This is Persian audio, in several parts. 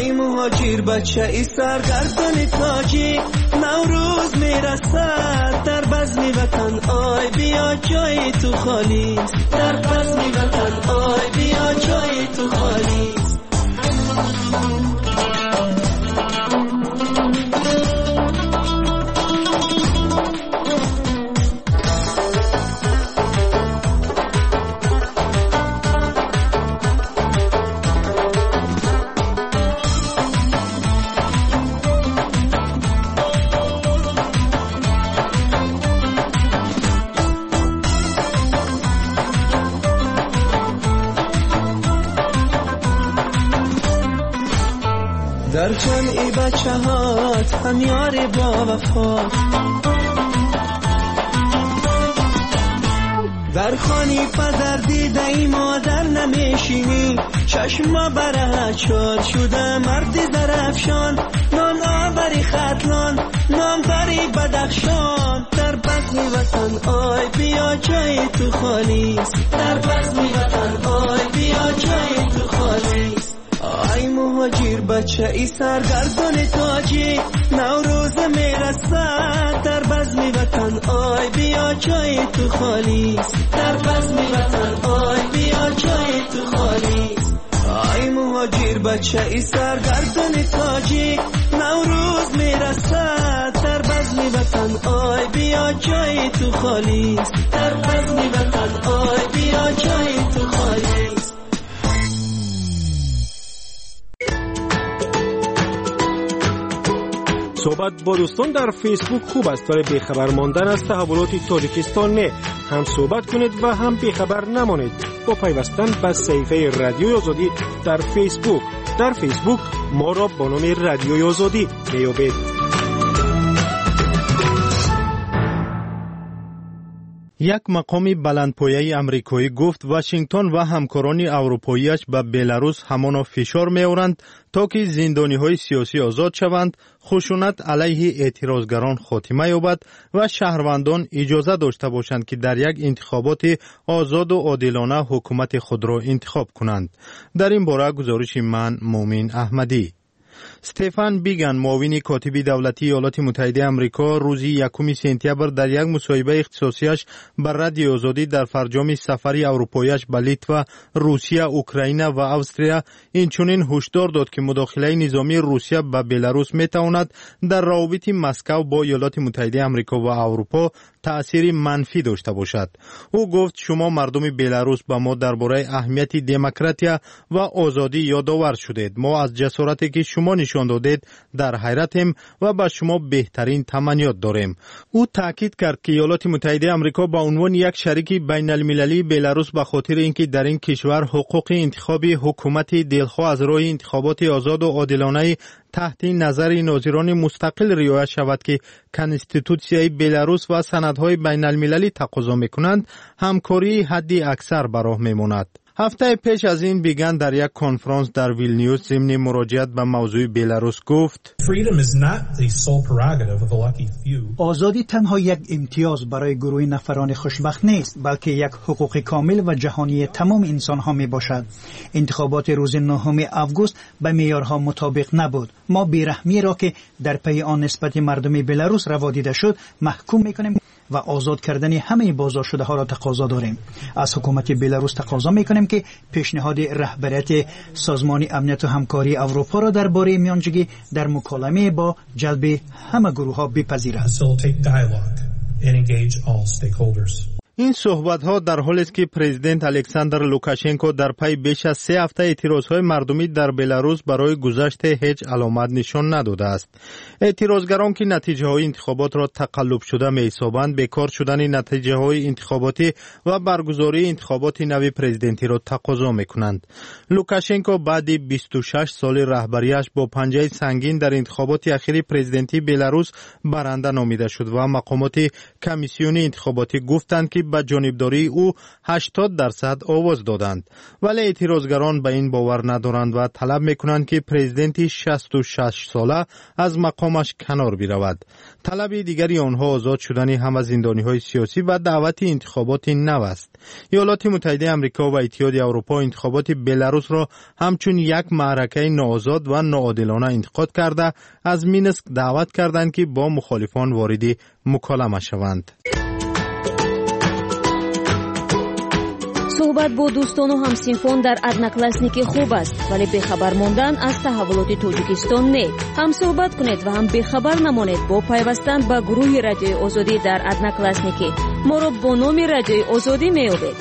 ای مهاجر بچه ای سرگردان تاجیک، نوروز میرسد در بزم وطن، آی بیا جای تو خالی، در بزم وطن آی بیا جای تو خالی. در جمعی بچه هات هم یار با وفا، در خانی پدر دیده ای مادر نمیشینی، چشما بره چار شده مردی درفشان، نان آوری خطلان نان داری بدخشان، در بزم وطن آی بیا جای تو خالی، در بزم وطن آی بیا جای تو خالی. ای مهاجر بچه ای سرگردان تاجیک، نوروز میرسد در بزم وطن آی بیا جای تو خالی، در بزم وطن آی بیا جای تو خالی. ای مهاجر بچه ای سرگردان تاجیک، نوروز میرسد در بزم وطن آی بیا جای تو خالی، در بزم وطن آی بیا جای تو خالی. صحبت با دوستان در فیسبوک خوب است، برای بیخبر ماندن از تحولات تاجیکستان نه، هم صحبت کنید و هم بیخبر نمانید با پیوستن به صفحه رادیوی آزادی در فیسبوک. در فیسبوک ما را با نام رادیوی آزادی میابید. یک مقام بلندپایه امریکایی گفت واشنگتن و همکاران اروپاییش به بلاروس همان فشار می‌آورند تا که زندانی‌های سیاسی آزاد شوند، خشونت علیه اعتراضگران خاتمه یابد و شهروندان اجازه داشته باشند که در یک انتخابات آزاد و عادلانه حکومت خود را انتخاب کنند. در این باره گزارش من مومن احمدی. استفان بیگن معاون کاتب دولتی ایالات متحده آمریکا روز 1 سپتامبر در یک مصاحبه اختصاصیش بر رادیو آزادی در فرجام سفر اروپاییش به لیتوا، روسیه، اوکراین و استرالیا اینچنین هشدار داد که مداخله نظامی روسیه به بلاروس میتواند در روابط مسکو با ایالات متحده آمریکا و اروپا تأثیر منفی داشته باشد. او گفت شما مردم بلاروس با ما درباره اهمیت دموکراسی و آزادی یادآور شدید. ما از جسارتی که شما نشان دادید در حیرتیم و به شما بهترین تمنیات داریم. او تاکید کرد که ایالات متحده آمریکا با عنوان یک شریک بین المللی بلاروس به خاطر اینکه در این کشور حقوق انتخابی حکومت دلخواه از راه انتخابات آزاد و عادلانه تحت نظر ناظران مستقل رعایت شود که کنستیتوسیای بلاروس و سندهای بین المللی تقاضا میکنند، همکاری حدی اکثر به راه میماند. هفته پیش از این بیگن در یک کنفرانس در ویلنیوس ضمن مراجعت به موضوع بلاروس گفت آزادی تنها یک امتیاز برای گروه نفران خوشبخت نیست، بلکه یک حقوق کامل و جهانی تمام انسان ها می باشد. انتخابات روز 9 آگوست به معیارها مطابق نبود. ما بیرحمی را که در پی آن نسبت مردم بلاروس روا دیده شد محکوم میکنیم و آزاد کردن همه بازداشت شده ها را تقاضا داریم. از حکومت بلاروس تقاضا میکنیم که پیشنهاد رهبریت سازمان امنیت و همکاری اروپا را درباره میانجیگی در مکالمه با جلب همه گروه ها بپذیرد. این صحبت ها در حالی است که پرزیدنت الکساندر لوکاشنکو در پی بیش از 3 هفته اعتراض های مردمی در بلاروس برای گذشت هیچ علامت نشان نداده است. اعتراضگران که نتیجه های انتخابات را تقلب شده می حسابند، بیکار شدن نتیجه های انتخاباتی و برگزاری انتخابات نوی پرزیدنتی را تقاضا می کنند. لوکاشنکو بعد 26 سال رهبریش با پنجه سنگین در انتخابات اخیر پرزیدنتی بلاروس برنده نامیده شد و مقامات کمیسیون انتخاباتی گفتند که به جانبداری او 80% آواز دادند. ولی اعتراضگران به این باور ندارند و طلب میکنند که پرزیدنت 66 ساله از مقامش کنار برود. طلب دیگری آنها آزاد شدن همه زندانی‌های سیاسی و دعوت انتخابات نو است. ایالات متحده آمریکا و اتحاد اروپا انتخابات بلاروس را همچون یک معرکه ناآزاد و ناعادلانه انتقاد کرده از مینسک دعوت کردند که با مخالفان وارد مکالمه شوند. صحبت با دوستان و همسینفون در ادناکلاسنیک خوب است، ولی بخبر ماندن از تحولات تاجیکستان نه. هم صحبت کنید و هم بخبر نمانید با پیوستن به گروه رادیوی آزادی در ادناکلاسنیک. ما را با نام رادیوی آزادی می‌یابید.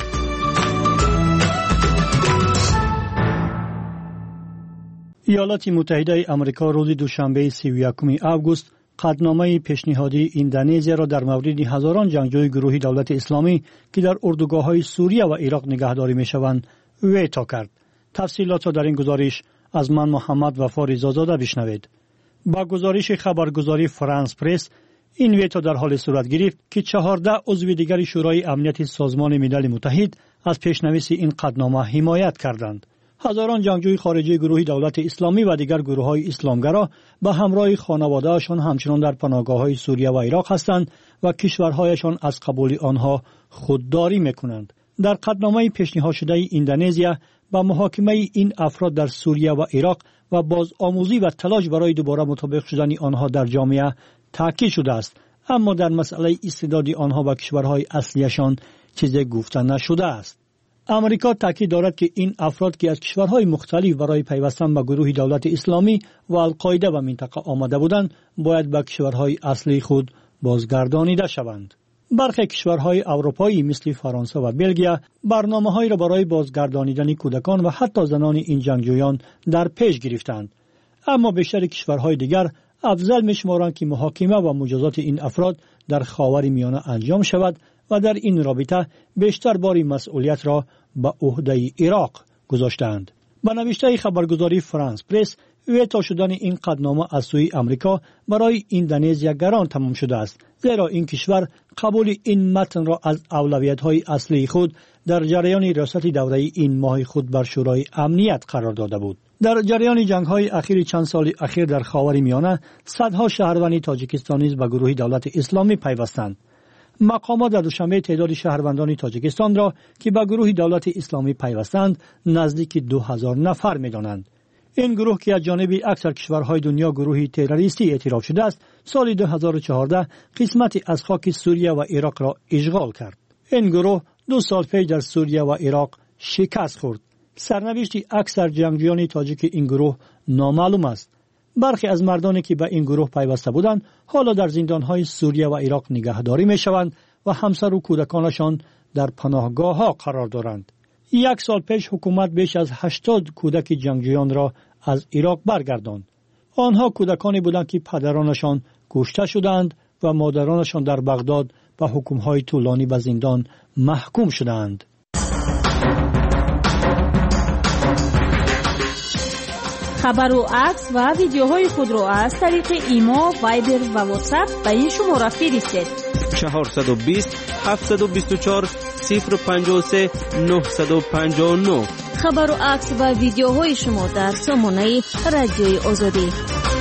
ایالات متحده آمریکا روز دوشنبه 31 آگوست قطعنامه پیشنهادی اندونزیا را در مورد هزاران جنگجوی گروه دولت اسلامی که در اردوگاه‌های سوریه و عراق نگهداری می‌شوند ویتو کرد. تفصیلات را در این گزارش از من محمد وفا رضازاده بشنوید. با گزارش خبرگزاری فرانس پرس، این ویتو در حال صورت گرفت که 14 عضو دیگر شورای امنیت سازمان ملل متحد از پیشنویس این قطعنامه حمایت کردند. هزاران جنگجوی خارجی گروه دولت اسلامی و دیگر گروه‌های اسلامگرا به همراه خانواده‌هاشان همچنان در پناهگاه‌های سوریه و عراق هستند و کشورهایشان از قبول آنها خودداری می‌کنند. در قطعنامه پیشنهاد شده اندونزیا با محاکمه این افراد در سوریه و عراق و بازآموزی و تلاش برای دوباره مطابق شدن آنها در جامعه تاکید شده است، اما در مسئله استعداد آنها و کشورهای اصلیشان چیزی گفته نشده است. امریکا تاکید دارد که این افراد که از کشورهای مختلف برای پیوستن به گروه دولت اسلامی و القاعده به منطقه آمده بودند باید به کشورهای اصلی خود بازگردانیده شوند. برخی کشورهای اروپایی مثل فرانسه و بلژیم برنامه‌هایی را برای بازگردانیدن کودکان و حتی زنان این جنگجویان در پیش گرفتند، اما بیشتر کشورهای دیگر افضل می‌شمارند که محاکمه و مجازات این افراد در خاورمیانه انجام شود و در این رابطه بیشتر بار مسئولیت را به عهده عراق گذاشتند. به نوشته خبرگزاری فرانس پرس، ویتو شدن این قطعنامه از سوی امریکا برای اندونزیا گران تمام شده است، زیرا این کشور قبول این متن را از اولویت‌های اصلی خود در جریان ریاست دوره این ماه خود بر شورای امنیت قرار داده بود. در جریان جنگ‌های اخیر چند سال اخیر در خاورمیانه صدها شهروند تاجیکستانی به گروه دولت اسلامی پیوستند. مقامات در دوشنبه تعداد شهروندان تاجیکستان را که به گروه دولت اسلامی پیوستند نزدیک 2000 نفر می‌دانند. این گروه که از جانب اکثر کشورهای دنیا گروهی تروریستی اعتراف شده است، سال 2014 قسمتی از خاک سوریه و عراق را اشغال کرد. این گروه 2 سال پیش در سوریه و عراق شکست خورد. سرنوشت اکثر جنگجویان تاجیک این گروه نامعلوم است. برخی از مردانی که به این گروه پیوسته بودند حالا در زندانهای سوریه و عراق نگهداری می‌شوند و همسر و کودکانشان در پناهگاه‌ها قرار دارند. 1 سال پیش حکومت بیش از 80 کودک جنگجویان را از عراق برگرداند. آنها کودکانی بودند که پدرانشان کشته شدند و مادرانشان در بغداد به حکم‌های طولانی به زندان محکوم شدند. خبر و عکس و ویدیوهای خود را از طریق ایما، وایبر و واتساپ به این شماره فرستید. 420 724 053 959. خبر و عکس و ویدیوهای شما در سامانه رادیوی آزادی.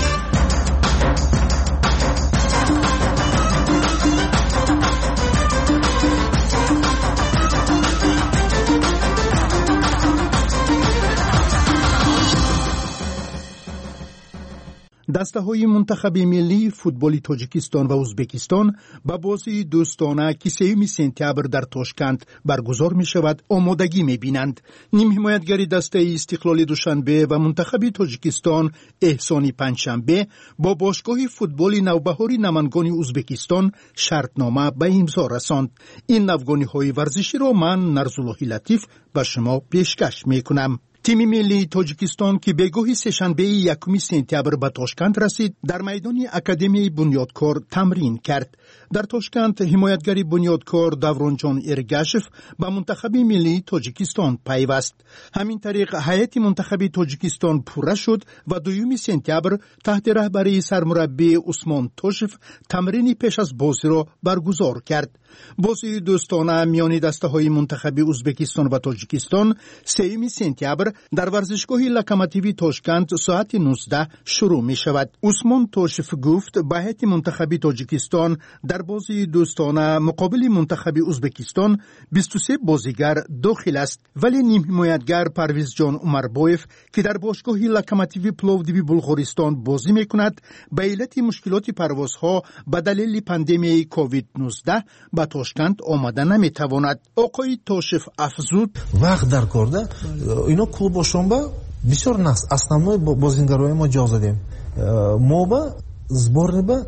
دسته‌های منتخب ملی فوتبال تاجیکستان و ازبکستان به بازی دوستانه که 3 سپتامبر در تاشکند برگزار می شود آمادگی می بینند. نیم حمایتگری دسته استقلال دوشنبه و منتخب تاجیکستان احسانی پنجشنبه با باشگاه فوتبال نوبهاری نمنگانی ازبکستان شرطنامه به امضا رساند. این نوگانی‌های ورزشی را من نرزالله لطیف به شما پیشکش می کنم. تیم ملی تاجیکستان که به گاه سه‌شنبه 1 سپتامبر به تاشکند رسید در میدان اکادمی بنیادکار تمرین کرد. در تاشکند حمایتگر بنیادکار دورونجان ارگاشف به منتخب ملی تاجیکستان پیوست. همین طریق هیئت منتخب تاجیکستان پوره شد و 2 سپتامبر تحت رهبری سرمربی عثمان توشف تمرین پیش از بازی را برگزار کرد. بازی دوستانه میان دسته‌های منتخب ازبکستان و تاجیکستان 3 سپتامبر در ورزشگاه لوکوموتیو تاشکند ساعت 19 شروع می شود. عثمان توشف گفت به هیئت منتخب تاجیکستان در بازی دوستانه مقابل منتخب ازبکستان 23 بازیگر داخل است، ولی نیم حمایتگر پرویز جان عمربایف که در باشگاه لوکوموتیو پلوودیو بلغارستان بازی می کند به علت مشکلات پروازها به دلیل پاندمی کووید 19 به تاشکند آمده نمی تواند. آقای توشف افزود وقت در کرده اینا клубошон ба бисёр нақс основной бозингарои мо ҷо задем мо ба сборни ба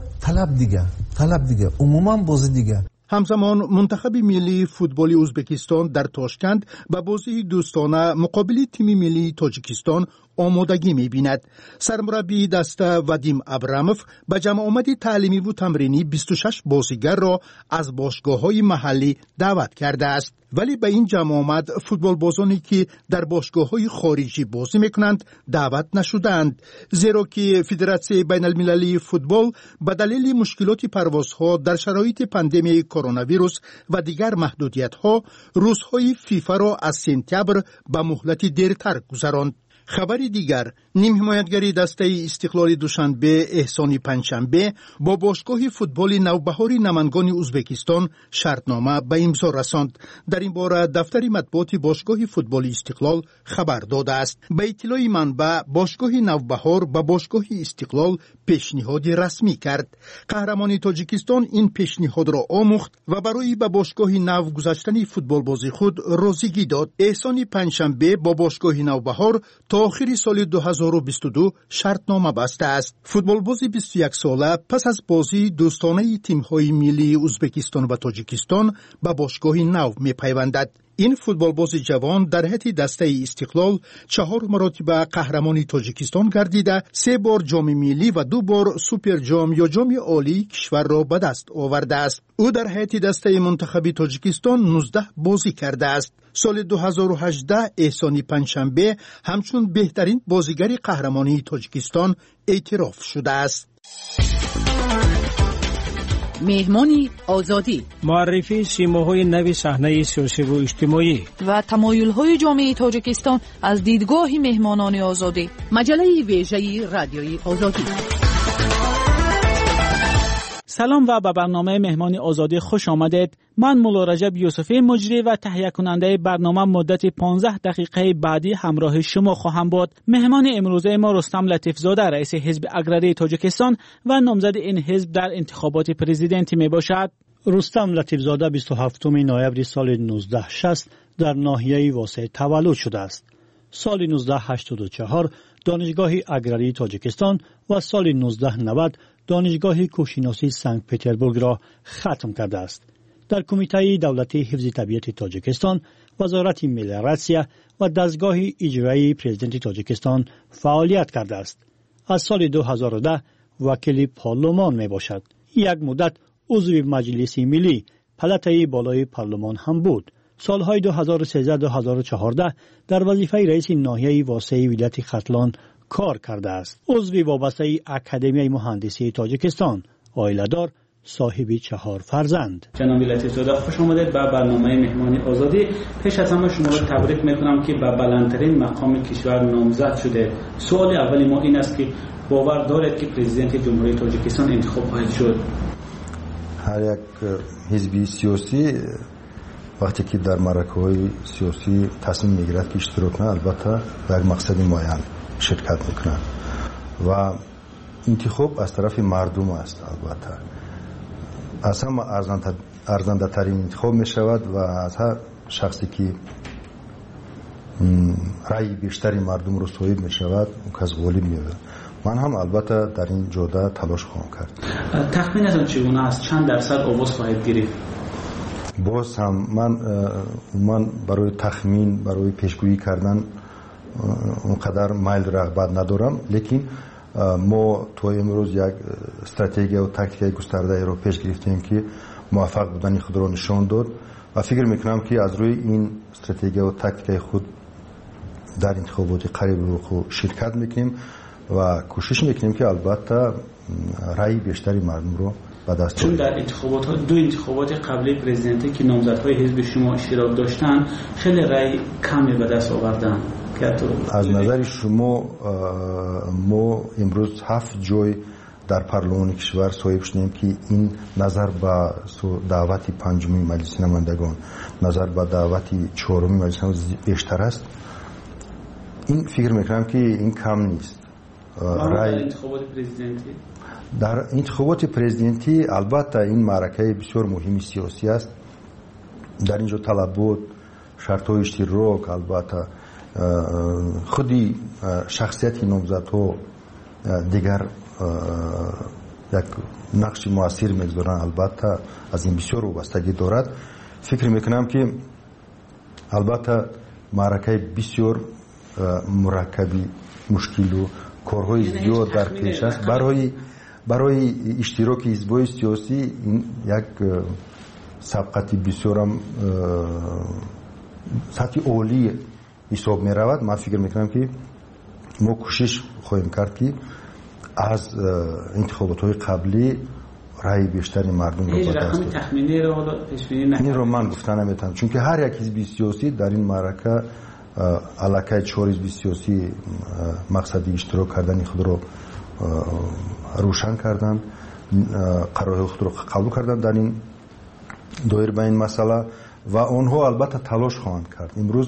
талаб дига умуман бозӣ дига. همزمان منتخب ملی فوتبال ازبکستان در تاشکند به بازی دوستانه مقابل تیم ملی تاجیکستان آمادگی می‌بیند. سرمربی دسته وادیم ابراموف به جمع آمد تعلیمی و تمرینی 26 بازیگر را از باشگاه‌های محلی دعوت کرده است. ولی به این جمع آمد فوتبال بازانی که در باشگاه‌های خارجی بازی می‌کنند دعوت نشدند، زیرا که فدراسیون بین‌المللی فوتبال به دلیل مشکلات پروازها در شرایط پاندمی کرونا ویروس و دیگر محدودیت‌ها روزهای فیفا را از سپتامبر به مهلت دیرتر گذراند. خبری دیگر، نیم حمایتگری دسته استقلال دوشنبه احسانی پنجشنبه با باشگاه فوتبال نوبهار نمنگان ازبکستان شرطنامه به امضا رساند. در این باره دفتر مطبوعات باشگاه فوتبال استقلال خبر داده است. به اطلاع منبع باشگاه نوبهار به باشگاه استقلال پیشنهاد رسمی کرد. قهرمان تاجیکستان این پیشنهاد را آموخت و برای به باشگاه نو گذاشتن فوتبال بازی خود راضیگی داد. احسانی پنجشنبه با باشگاه نوبهار تا آخر سال 2022 شرطنامه بسته است. فوتبال بازی 21 ساله پس از بازی دوستانه تیم‌های ملی ازبکستان و تاجیکستان به باشگاه نو می‌پیوندد. این فوتبال باز جوان در هیئت دسته استقلال 4 مرتبه قهرمان تاجیکستان گردیده، 3 بار جام ملی و 2 بار سوپر جام یا جام عالی کشور را به دست آورده است. او در هیئت دسته منتخب تاجیکستان 19 بازی کرده است. سال 2018 احسانی پنجشنبه همچون بهترین بازیگر قهرمانی تاجیکستان اعتراف شده است. مهمانی آزادی، معرفی سیماهای نو صحنه سیاسی و اجتماعی و تمایل‌های جامعه تاجیکستان از دیدگاه مهمانان آزادی. مجله ویژه رادیوی آزادی. سلام و به برنامه مهمانی آزادی خوش آمدید. من مولا رجب یوسفی مجری و تهیه کننده برنامه مدت 15 دقیقه بعدی همراه شما خواهم بود. مهمان امروزه ما رستم لطیفزاده رئیس حزب اگراری تاجیکستان و نامزد این حزب در انتخابات پرزیدنتی می باشد. رستم لطیفزاده 27 نوامبر سال 1960 در ناحیه واسه تولد شده است. سال 1984 دانشگاه اگراری تاجیکستان و سال 1990 دانشگاه کوهشناسی سنت پترزبورگ را ختم کرده است. در کمیته دولتی حفظ طبیعت تاجیکستان، وزارت ملیراسیا و دستگاه اجرایی پرزیدنت تاجیکستان فعالیت کرده است. از سال 2010 وکیل پارلمان می باشد. یک مدت عضو مجلس ملی پلته بالای پارلمان هم بود. سالهای 2013-2014 در وظیفه رئیس ناحیه واسع ولایت ختلان کار کرده است. عضو وابسته اکادمی مهندسی تاجیکستان، عائله‌دار، صاحب 4 فرزند. جناب لطیفزاده خوش آمدید به برنامه مهمانی آزادی. پیش از همه شما را تبریک میکنم که به بلندترین مقام کشور نامزد شده. سوال اولی ما این است که باور دارید که پرزیدنت جمهوری تاجیکستان انتخاب خواهد شد؟ هر یک حزب سیاسی وقتی که در معرکه‌های سیاسی تصمیم میگیرد که اشتراک کنه، البته به یک مقصد معین شرکت میکنه و انتخاب از طرف مردم است. البته از همه ارزنده ترین انتخاب می شود و از هر شخصی که رأی بیشتری مردم رو صاحب می شود اون کس غالب می شود. من هم البته در این جوده تلاش خواهم کرد. تخمینتون چگونه است؟ چند درصد آواز خواهید گرفت؟ باز هم من برای تخمین، برای پیشگویی کردن اونقدر میل رغبت ندارم، لیکن ما تو امروز یک استراتژی و تاکتیک گسترده رو پیش گرفتیم که موفق بودن خود را نشان داد و فکر میکنم که از روی این استراتژی و تاکتیک خود در انتخابات قریب رو شرکت میکنیم و کوشش میکنیم که البته رأی بیشتری مردم رو به دست چون در دو انتخابات قبلی پرزیدنتی که نامزدهای حزب شما اشتراک داشتن خیلی رأی کمی به دست آوردن. از نظر شما ما امروز 7 جای در پارلمان کشور صاحب شدیم که این نظر به دعوت پنجمی مجلس نمایندگان، نظر به دعوت چهارمی مجلس نمایندگان بیشتر است. این فکر میکنم که این کم نیست. در انتخابات پرزیدنتی البته این معرکه بسیار مهمی سیاسی است. در اینجا طلبات، شرط‌های اشتراک، البته خودی شخصیت نامزدها دیگر یک نقش موثر میگذارند. البته از این بسیار وابستگی دارد. فکر میکنم که البته معرکه بسیار مرکبی، مشکل و کارهای زیاد در پیش است. برای اشتراک حزب‌های سیاسی این یک سبقتی بسیار هم سطح عالی حساب می رود. من فکر میکنم که ما کوشش خواهیم کرد که از انتخابات های قبلی رای بیشتری مردم رو به دست بیاریم. این رو من گفتن نمیتونم، چون که هر یک حزب سیاسی در این معرکه علاقه 4 حزب سیاسی مقصدی اشتراک کردن خود رو روشن کردن، قرار خود رو قبول کردن در این دایر به این مسئله و آنها البته تلاش خواهند کرد. امروز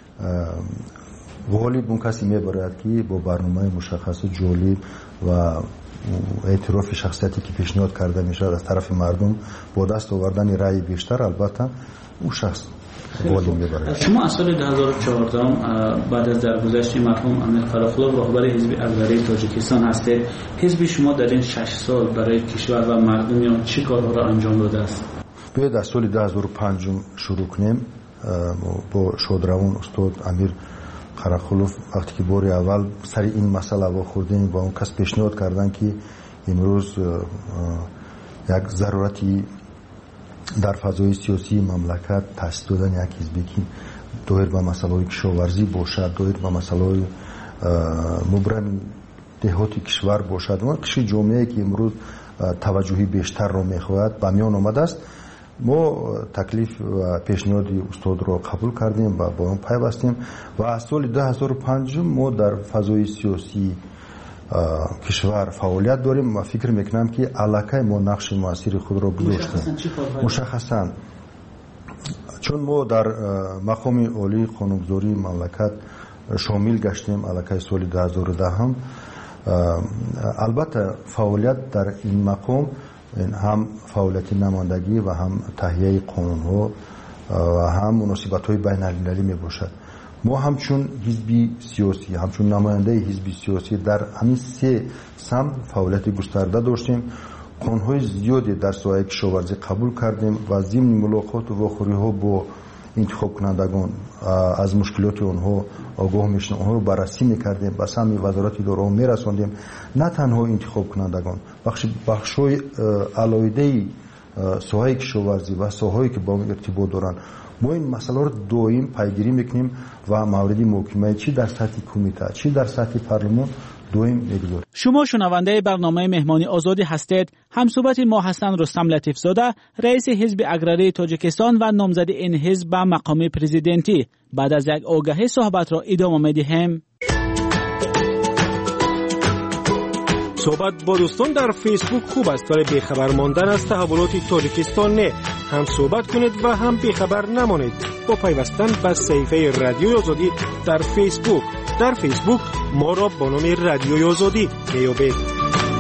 غالب اون کسی میبرد که با برنامه مشخص جالب و اعتراف شخصیتی که پیشنهاد کرده میشه از طرف مردم با دست آوردن رأی بیشتر، البته اون شخص غالب میبرد. شما از سال 2014 بعد از درگذشت مرحوم امیر قراقلو رهبر حزب اکبری تاجیکستان هستید. حزب شما در این 6 سال برای کشور و مردم چه کارها را انجام داده است؟ باید از سال 2005 شروع کنیم. با شادروان استاد امیر قراقلو وقتی که بار اول سر این مسئله واخوردیم با اون کس پیشنهاد کردن که امروز یک ضرورتی در فضای سیاسی مملکت تأسیس دادن یک حزبی که دایر به مسائل کشاورزی باشد، دایر به مسائل مبرم دهاتی کشور باشد، اون کشور جامعه که امروز توجهی بیشتر را میخواهد به میان آمده است. ما تکلیف و پیشنهاد استاد را قبول کردیم و با اون پیوستیم و از سال 2005 ما در فضای سیاسی کشور فعالیت داریم و فکر میکنم که علاقه ما نقش موثر خود را گذاشتیم. مشخصا چون ما در مقام عالی قانونگذاری مملکت شامل گشتیم علاقه سال 2010 هم، البته فعالیت در این مقام هم فعالیت نمایندگی و هم تهیه قانون‌ها و هم مناسبت‌های بین‌المللی میباشد. ما همچون حزبی سیاسی، همچون نماینده حزبی سیاسی در همین 3 سمت فعالیت گسترده داشتیم. قانون‌های زیادی در ساحه کشاورزی قبول کردیم و ضمن ملاقات و واخوری‌ها با انتخاب کنندگان از مشکلات آنها آگاه میشدیم، آنها رو بررسی میکردیم، به سمت وزارت اداره میرساندیم. نه تنها انتخاب کنندگان، بخش‌های علایده ساحه کشاورزی و ساحه‌ای که با ارتباط دارن، ما این مسئله رو دائم پیگیری میکنیم و موردی محکمه چی در سطح کمیته چی در سطح پارلمان دائم میگذاریم. شما شنونده برنامه مهمانی آزادی هستید. همصحبت ما هستند رستم لطیف زاده، رئیس حزب اکبری تاجیکستان و نامزد این حزب به مقام پرزیدنتی. بعد از یک آگهی صحبت را ادامه میدیم. صحبت با دوستان در فیسبوک خوب است، ولی بیخبر ماندن از تحولات تاجیکستان نه. هم صحبت کنید و هم بیخبر نمانید با پیوستن به صفحه رادیوی آزادی در فیسبوک. در فیسبوک ما را با نام رادیوی آزادی میابید.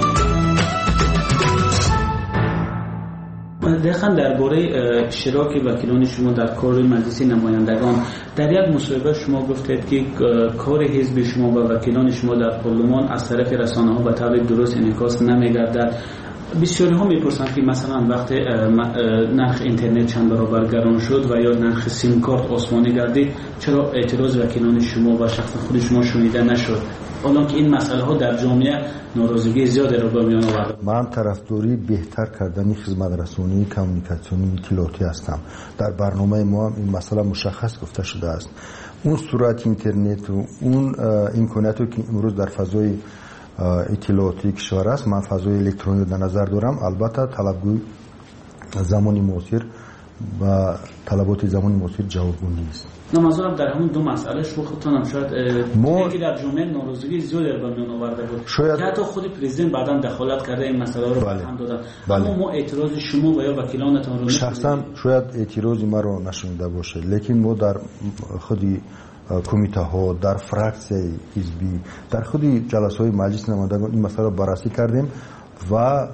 دقیقاً درباره اشتراک وکیلان شما در کار مجلس نمایندگان در یک مصاحبه شما گفتید که کار حزب شما و وکیلان شما در پارلمان از طرف رسانه‌ها به طور درست انعکاس نمی‌گردد. بسیاری ها میپرسند که مثلا وقتی نرخ اینترنت چند برابر گران شد و یا نرخ سیم کارت آسمانی گردید، چرا اعتراض وکیلان شما و شخص خود شما شنیده نشد؟ حالا که این مسئله ها در جامعه ناراضگی زیادی را به میان آورده. من طرفداری بهتر کردن خدمت رسانی کمیونیکاسیونی اطلاعاتی هستم. در برنامه ما هم این مسئله مشخص گفته شده است. اون سرعت اینترنت و اون امکاناتی که امروز در فضای اطلاعاتی کشور است، من فضای الکترونیک در نظر دارم. البته طلبگوی زمانی موثر و طلبات زمانی موثر جوابگو نیست. منظورم در همون دو مسئله شما خودتان هم شاید که در جامعه ناراضگی زیادی به میان آورده بود. شاید حتی خود پرزیدنت بعداً دخالت کرده این مسئله رو هم دادن. بله. اما ما اعتراض شما و یا وکیلانتان رو شخصا شاید اعتراض ما رو نشنیده باشه، لیکن ما در خودی کمیته ها، در فراکسیون حزبی، در خودی جلسه های مجلس نمایندگان این مسئله رو بررسی کردیم و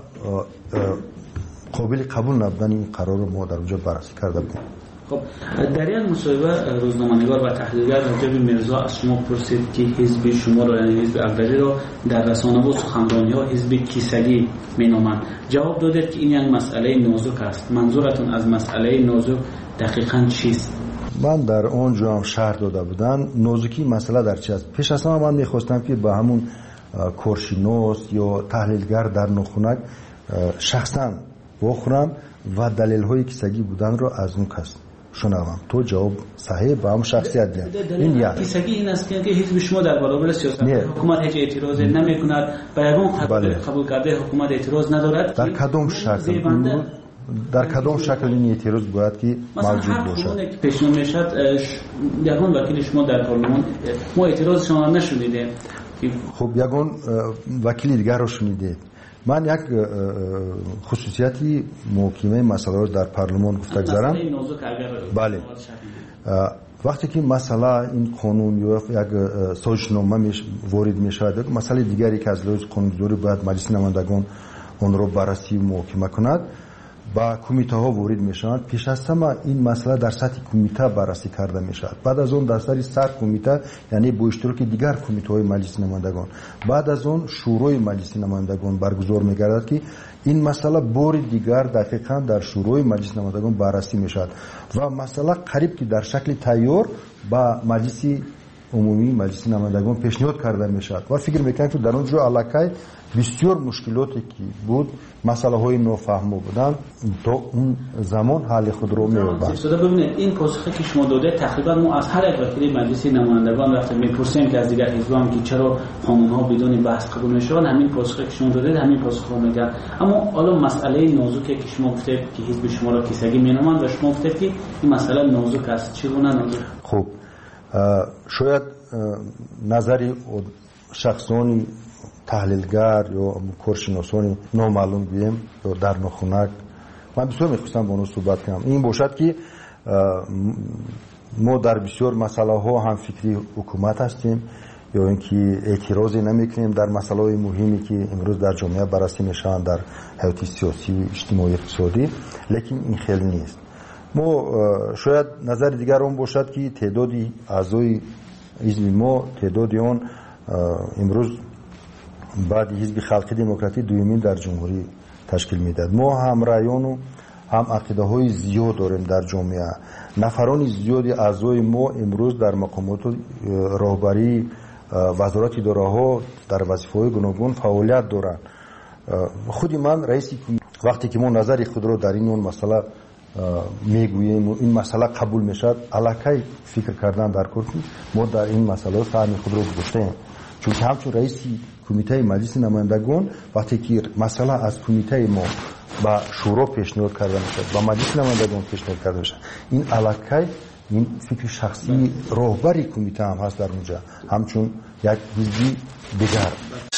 قابل قبول نبودن این قرار رو ما در اونجا بررسی کرده بودیم. خب در این مصاحبه روزنامه‌نگار و تحلیلگر راجب میرزا از شما پرسید که حزب شما را، یعنی حزب اقداری را، در رسانه و سخنرانی‌ها حزب کیسگی می‌نامند. جواب دادید که این یک مسئله نازک است. منظورتون از مسئله نازک دقیقاً چیست؟ من در اونجا هم شرح داده بودم نازکی مسئله در چی است. پیش از همه من می‌خواستم که با همون کارشناس یا تحلیلگر در نخونک شخصاً بخورم و دلیل‌های کیسگی بودن را از اون کس شنوم. تو جواب صحیح با هم شخصیت دید. این یعنی کیسگی این است که حزب شما در برابر سیاست حکومت هیچ اعتراض نمی‌کند، بیان قبول کرده حکومت اعتراض ندارد. در کدام شکل این اعتراض باید که موجود باشد؟ مثلا پیشنهاد میشد یگان وکیل شما در پارلمان ما اعتراض شما نشنیدیم. خب یگان وکیل دیگر رو شنیده. من یک خصوصیتی محکمه مسئله رو در پارلمان گفته گذارم. بله. وقتی که مسئله این قانون یا یک سازشنامه وارد میشود، مسئله دیگری که از لحاظ قانونگذاری باید مجلس نمایندگان اون رو بررسی و محاکمه کند، با کمیته ها وارد میشوند. پیش از همه این مسئله در سطح کمیته بررسی کرده میشود. بعد از اون در سطح کمیته، یعنی با اشتراک دیگر کمیته های مجلس نمایندگان، بعد از اون شورای مجلس نمایندگان برگزار میگردد که این مسئله بار دیگر دقیقاً در شورای مجلس نمایندگان بررسی میشود و مسئله قریب که در شکل تیار با مجلس عمومی مجلس نمایندگان پیشنهاد کرده میشود و فکر میکنم که در اونجا علاقه بسیار مشکلاتی که بود، مسئله های نافهمه بودن، تا اون زمان حل خود رو می‌یابد. ببینید این پاسخی که شما داده تقریبا ما از هر یک وکیل مجلس نمایندگان وقتی میپرسیم که از دیگر حزبان که چرا قانون‌ها بدون بحث قبول میشن، همین پاسخی که شما داده همین پاسخ رو میگن. اما حالا مسئله نازکی که شما گفتید که حزب شما را کیسگی مینامند و شما گفتید که این مسئله نازک است، چگونه نازک؟ خب شاید نظری شخصانی تحلیلگر یا کارشناسان نامعلوم بیم یا در نخونک، من بسیار میخواستم با اونو صحبت کنم. این باشد که ما در بسیار مسئله ها هم فکری حکومت هستیم یا اینکه اعتراضی نمیکنیم در مسئله های مهمی که امروز در جامعه بررسی میشن در حیات سیاسی و اجتماعی اقتصادی، لیکن این خیلی نیست. ما شاید نظر دیگر اون باشد که تعدادی اعضای حزب ما، تعدادی اون امروز بعد حزب خلقی دموکراتی دومین در جمهوری تشکیل میداد. ما هم رایان و هم عقیده های زیاد داریم در جامعه. نفران زیادی اعضای ما امروز در مقامات راهبری وزارت اداره ها در وظیفه‌های گوناگون فعالیت دارند. خودی من رئیس وقتی که ما نظر خود رو در این مسئله میگوییم و این مسئله قبول میشد، علاقه فکر کردن در کردیم، ما در این مسئله سهم خود رو گفتیم. چون همچون رئیس کمیته مجلس نمایندگان وقتی که مسئله از کمیته ما با شورا پیشنهاد کرده میشد، با مجلس نمایندگان پیشنهاد کرده میشد، این علاقه، این فکر شخصی راهبری کمیته هم هست در اونجا، همچون یک حزبی دیگر.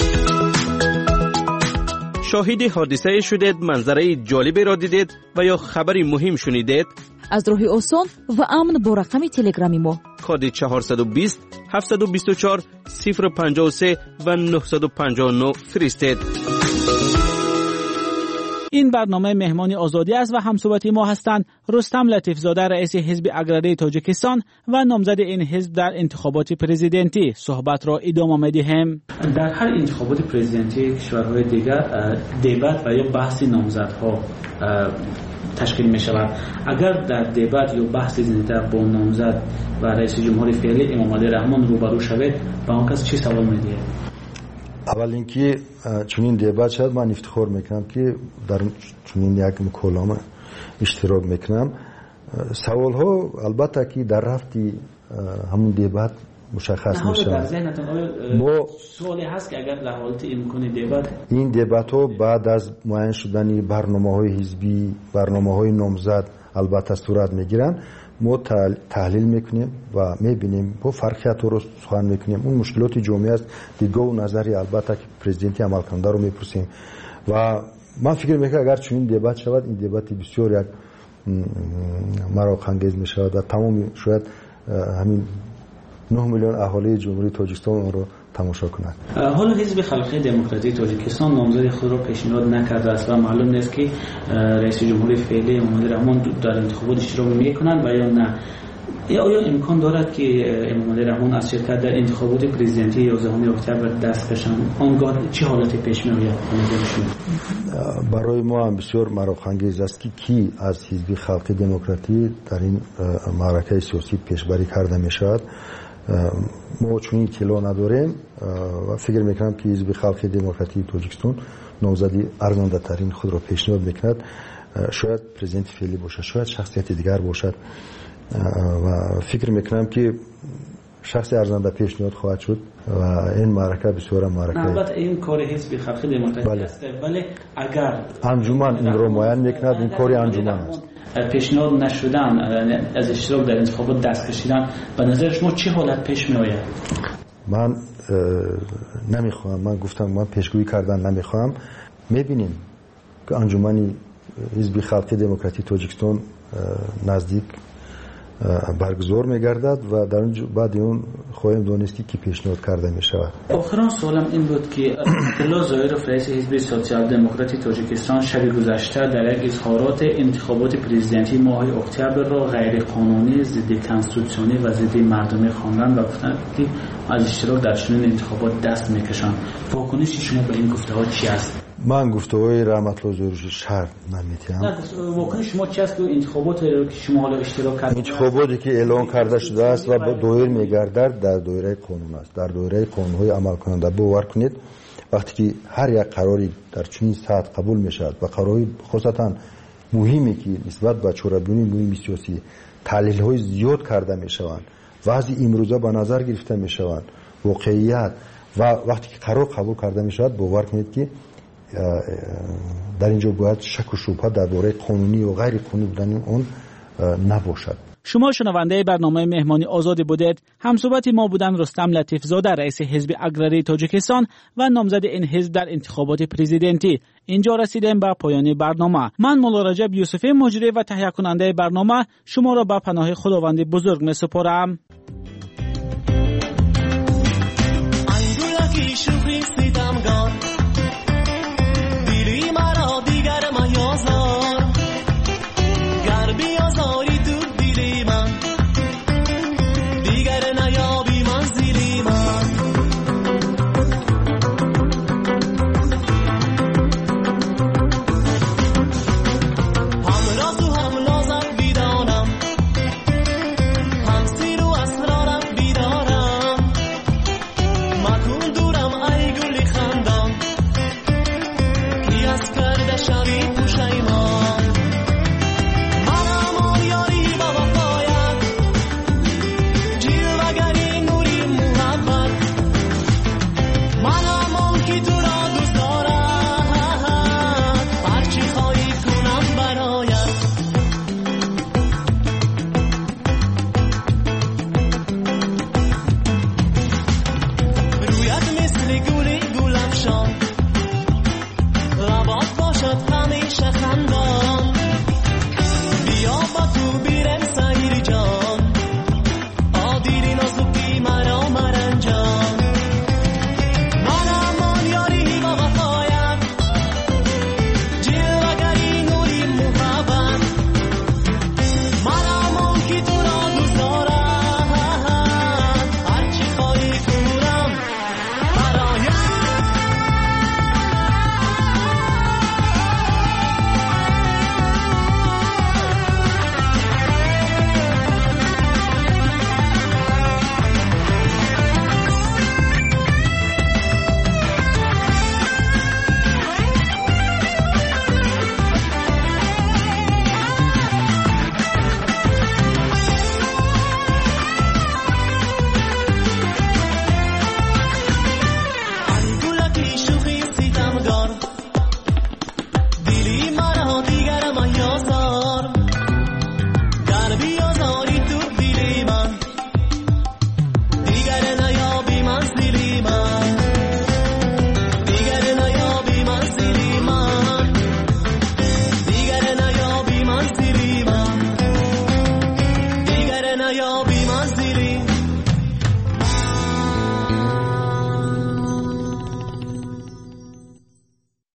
شاهد حادثه شدید، منظره جالبی را دیدید و یا خبری مهم شنیدید؟ از راه آسان و امن با رقم تلگرامی ما کد 420 724 053 و 959 فرستید. این برنامه مهمان آزادی است و همصحبتی ما هستند رستم لطیفزاده رئیس حزب اگراری تاجیکستان و نامزد این حزب در انتخابات پرزیدنتی. صحبت را ادامه می‌دهیم. در هر انتخابات پرزیدنتی کشورهای دیگر دیبات و یا بحث نامزدها تشکیل می شود. اگر در دیبات یا بحث زنده با نامزد و رئیس جمهور فعلی امامعلی رحمان روبرو شود با آن کس چی سوال می‌دهید؟ اول اینکه چنین دیبات شد من افتخار میکنم که در چنین یک مکالمه اشتراک میکنم. سوال ها البته که در رفتی همون دیبات مشخص میشه. در ذهنتون سوالی هست که اگر در حالت امکان دیبات این دیبات ها بعد از معین شدن برنامه‌های حزبی، برنامه‌های نامزد البته صورت میگیرن. ما تحلیل میکنیم و میبینیم با فرقیت رو سخن میکنیم. اون مشکلات جامعه است، دیدگاه و نظری البته که پرزیدنتی عمل کننده رو میپرسیم و من فکر میکنم اگر چنین دیبات شود این دیبات بسیار یک مراق انگیز میشود و تمام شاید همین 9 میلیون اهالی جمهوری تاجیکستان اون رو تماشا کنند. حالا حزب خلقی دموکراسی تاجیکستان نامزد خود را پیشنهاد نکرده است و معلوم نیست که رئیس جمهور فعلی امامعلی رحمان در انتخابات اشتراک میکنند و یا نه. آیا امکان دارد که امامعلی رحمان از شرکت در انتخابات پرزیدنتی 11 اکتبر دست کشند؟ آنگاه چه حالتی پیش میآید؟ برای ما هم بسیار مراق انگیز است که کی از حزب خلقی دموکراتی در این معرکه سیاسی پیشبری کرده میشود. ما چنین اطلاع نداریم و فکر میکنم که حزب خلقی دموکراتی تاجیکستان نامزدی ارزنده ترین خود را پیشنهاد میکند. شاید پرزیدنت فعلی باشد، شاید شخصیت دیگر باشد و فکر میکنم که شخص ارزنده پیشنهاد خواهد شد و این معرکه بسیار معرکه. البته این کار حزب خلقی دموکراتی است، ولی اگر انجمن این رو معین میکند این کاری انجمن است. پیشنهاد نشدن از اشتراک در انتخابات دست کشیدن به نظر شما چه حالت پیش می آید؟ من نمیخوام، من گفتم من پیشگویی کردن نمیخوام. میبینیم که انجمن حزب خلقی دموکراتی تاجیکستان نزدیک برگزار میگردد و در بعد اون خواهیم دانست که پیشنهاد کرده می شود. آخران سوالم این بود که عبدالله ظاهرов رئیس حزب سوسیال دموکراتی تاجیکستان شب گذشته در یک اظهارات انتخابات پرزیدنتی ماه اکتبر را غیر قانونی، ضد کنستیتوسیونی و ضد مردمی خواندند و گفتند که از اشتراک در چنین انتخابات دست میکشند. واکنش شما به این گفته‌ها چی است؟ من گفته‌های رحمت الله ظاهری شرط نمی‌تونم. واکنش شما چی است که انتخابات که شما حالا اشتراک کردید؟ انتخاباتی که اعلام کرده شده است و با دایر می‌گردد در دایره قانون است، در دایره قانون‌های عمل کننده. باور کنید وقتی که هر یک قراری در چنین سطح قبول می‌شود و قراری خاصتا مهمی که نسبت به چاره‌بینی مهم سیاسی تحلیل‌های زیاد کرده می‌شوند، وضع امروزه به نظر گرفته می‌شوند، واقعیت و وقتی که قرار قبول کرده می‌شود باور کنید که در اینجا باید شک و شبهه درباره قانونی و غیر قانونی بودن اون نباشد. شما شنونده برنامه مهمانی آزادی بودید. همصحبت ما بودن رستم لطیفزاده رئیس حزب اگراری تاجیکستان و نامزد این حزب در انتخابات پرزیدنتی. اینجا رسیدیم به پایان برنامه. من مولا رجب یوسفی مجری و تهیه کننده برنامه شما را به پناه خداوند بزرگ می‌سپارم. شبی